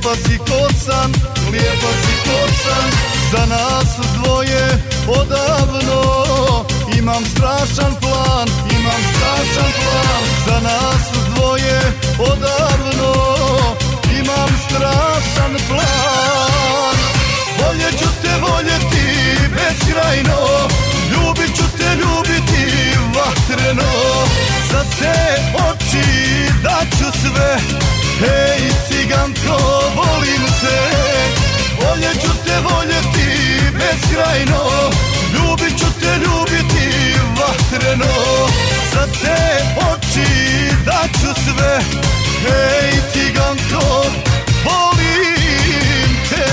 lijepa si kocan, lijepa si kocan. Za nas dvoje odavno imam strašan plan, imam strašan plan. Za nas dvoje odavno imam strašan plan. Voljet ću te voljeti beskrajno, ljubit ću te ljubiti vatreno. Za te oči daću sve, hej ciganko volim te. Voljet ću te voljeti beskrajno, ljubit ću te ljubiti vatreno. Za te oči daću sve, hej ciganko volim te.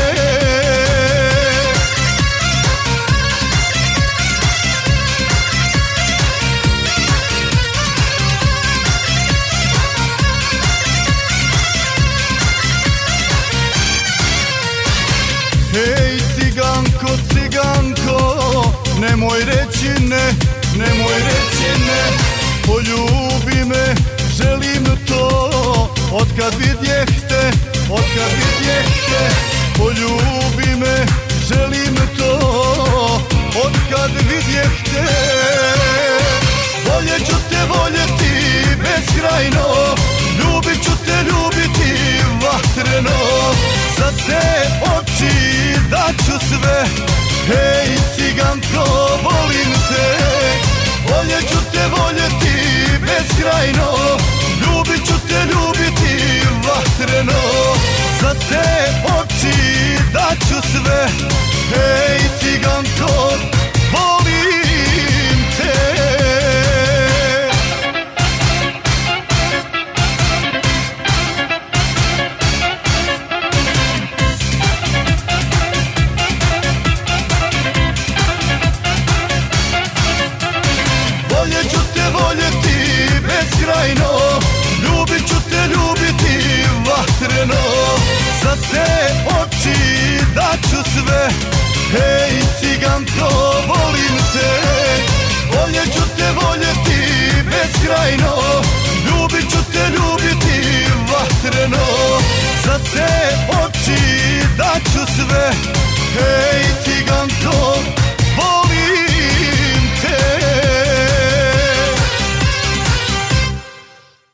Hej ciganko, ciganko, nemoj reći ne, nemoj reći ne. Poljubi me, želim to, otkad vidjeh te, otkad vidjeh te. Poljubi me, želim to, otkad vidjeh te. Voljet ću te voljeti beskrajno, ljubit ću te ljubiti vatreno. Za te oči daću sve, hej ciganko volim te. Voljet ću te voljeti beskrajno, ljubit ću te ljubiti vatreno. Za te oči daću sve, hej ciganko volim te. Voljet ću te voljeti beskrajno, ljubit ću te ljubiti vatreno. Za te oči daću sve, hej ciganko volim te. Voljet ću te voljeti beskrajno, ljubit ću te ljubiti vatreno. Za te oči daću sve, hej ciganko